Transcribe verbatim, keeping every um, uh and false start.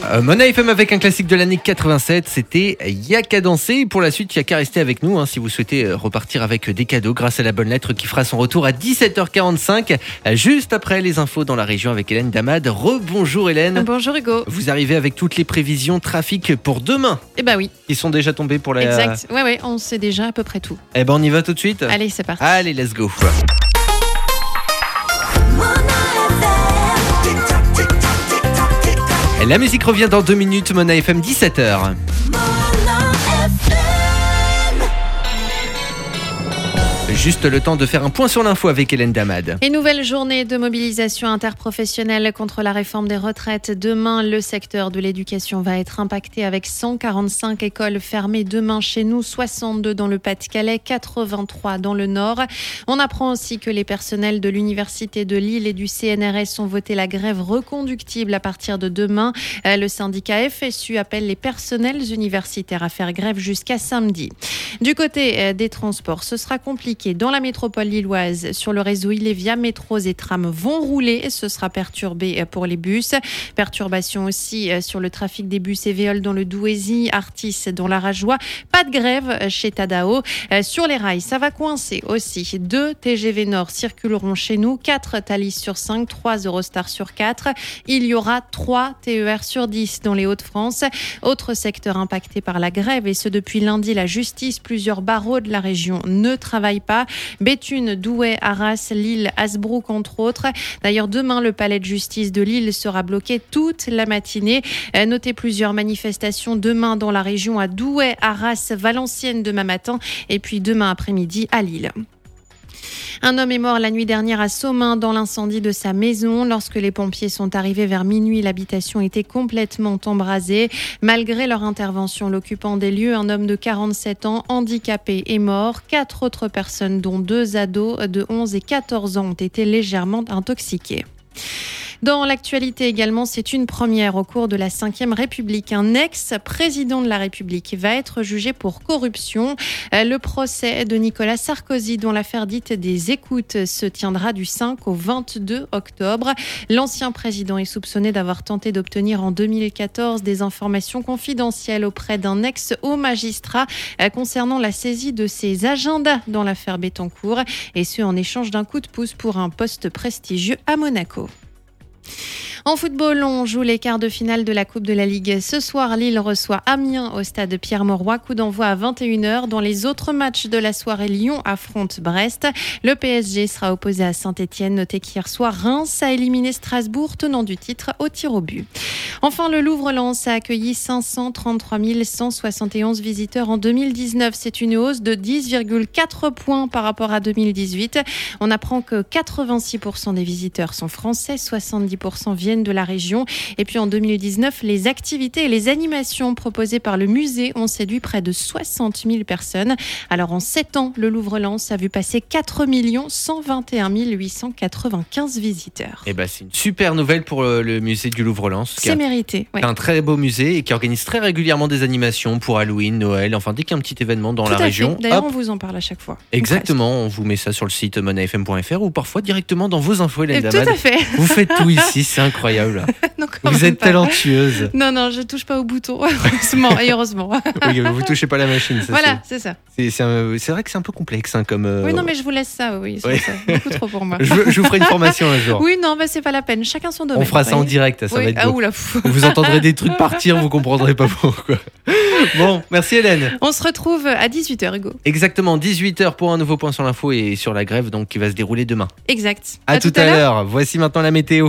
Euh, Mona F M avec un classique de l'année quatre-vingt-sept, c'était Y'a qu'à danser. Pour la suite, y'a qu'à rester avec nous hein, si vous souhaitez euh, repartir avec des cadeaux grâce à la bonne lettre qui fera son retour à dix-sept heures quarante-cinq, euh, juste après les infos dans la région avec Hélène Damad. Rebonjour Hélène. Bonjour Hugo. Vous arrivez avec toutes les prévisions trafic pour demain. Eh ben oui. Qui sont déjà tombées pour la... Exact. Ouais, ouais, on sait déjà à peu près tout. Eh ben on y va tout de suite. Allez, c'est parti. Allez, let's go. La musique revient dans deux minutes, Mona F M, dix-sept heures. Juste le temps de faire un point sur l'info avec Hélène Damad. Et nouvelle journée de mobilisation interprofessionnelle contre la réforme des retraites. Demain, le secteur de l'éducation va être impacté avec cent quarante-cinq écoles fermées demain chez nous, soixante-deux dans le Pas-de-Calais, quatre-vingt-trois dans le Nord. On apprend aussi que les personnels de l'Université de Lille et du C N R S ont voté la grève reconductible à partir de demain. Le syndicat F S U appelle les personnels universitaires à faire grève jusqu'à samedi. Du côté des transports, ce sera compliqué. Dans la métropole lilloise, sur le réseau Ilévia, métros et trams vont rouler. Ce sera perturbé pour les bus. Perturbation aussi sur le trafic des bus et véoles dans le Douaisis, Artis dans la Rajoie. Pas de grève chez Tadao. Sur les rails, ça va coincer aussi. Deux T G V Nord circuleront chez nous, quatre Thalys sur cinq, trois Eurostar sur quatre. Il y aura trois T E R sur dix dans les Hauts-de-France. Autre secteur impacté par la grève, et ce depuis lundi, la justice. Plusieurs barreaux de la région ne travaillent pas. Béthune, Douai, Arras, Lille, Hasbrook entre autres. D'ailleurs, demain, le palais de justice de Lille sera bloqué toute la matinée. Notez plusieurs manifestations demain dans la région à Douai, Arras, Valenciennes demain matin et puis demain après-midi à Lille. Un homme est mort la nuit dernière à Somain dans l'incendie de sa maison. Lorsque les pompiers sont arrivés vers minuit, l'habitation était complètement embrasée. Malgré leur intervention, l'occupant des lieux, un homme de quarante-sept ans, handicapé, est mort. Quatre autres personnes, dont deux ados de onze et quatorze ans, ont été légèrement intoxiquées. Dans l'actualité également, c'est une première au cours de la cinquième République. Un ex-président de la République va être jugé pour corruption. Le procès de Nicolas Sarkozy, dont l'affaire dite des écoutes, se tiendra du cinq au vingt-deux octobre. L'ancien président est soupçonné d'avoir tenté d'obtenir en deux mille quatorze des informations confidentielles auprès d'un ex-haut magistrat concernant la saisie de ses agendas dans l'affaire Bettencourt, et ce en échange d'un coup de pouce pour un poste prestigieux à Monaco. En football, on joue les quarts de finale de la Coupe de la Ligue. Ce soir, Lille reçoit Amiens au stade Pierre-Mauroy. Coup d'envoi à vingt et une heures. Dans les autres matchs de la soirée, Lyon affronte Brest. Le P S G sera opposé à Saint-Etienne. Notez qu'hier soir, Reims a éliminé Strasbourg, tenant du titre au tir au but. Enfin, le Louvre-Lens a accueilli cinq cent trente-trois mille cent soixante et onze visiteurs en deux mille dix-neuf. C'est une hausse de dix virgule quatre points par rapport à deux mille dix-huit. On apprend que quatre-vingt-six pour cent des visiteurs sont français, soixante-dix pour cent viennent de la région. Et puis en deux mille dix-neuf, les activités et les animations proposées par le musée ont séduit près de soixante mille personnes. Alors en sept ans, le Louvre-Lens a vu passer quatre millions cent vingt et un mille huit cent quatre-vingt-quinze visiteurs. Eh ben, c'est une super nouvelle pour le musée du Louvre-Lens. C'est mérité. C'est ouais. un très beau musée et qui organise très régulièrement des animations pour Halloween, Noël, enfin dès qu'il y a un petit événement dans Tout la à région. Fait. D'ailleurs, hop. on vous en parle à chaque fois. Exactement, on vous met ça sur le site mona f m point f r ou parfois directement dans vos infos, Hélène Damad. Tout à fait. Vous faites tout ici, c'est incroyable. non, vous êtes pas. talentueuse. Non, non, je touche pas au bouton, heureusement et heureusement. Oui, vous touchez pas la machine. Ça, voilà, c'est, c'est ça. C'est, c'est, un, c'est vrai que c'est un peu complexe hein, comme. Euh... Oui, non, mais je vous laisse ça, oui, c'est, oui. Ça, beaucoup trop pour moi. je, je vous ferai une formation un jour. Oui, non, mais c'est pas la peine, chacun son domaine. On fera ça en direct, ça oui. va être ah, beau. Oula, vous entendrez des trucs partir, vous comprendrez pas pourquoi. Bon, merci Hélène. On se retrouve à dix-huit heures, Hugo. Exactement, dix-huit heures pour un nouveau point sur l'info et sur la grève donc qui va se dérouler demain. Exact. À, à tout, tout à l'heure. l'heure. Voici maintenant la météo.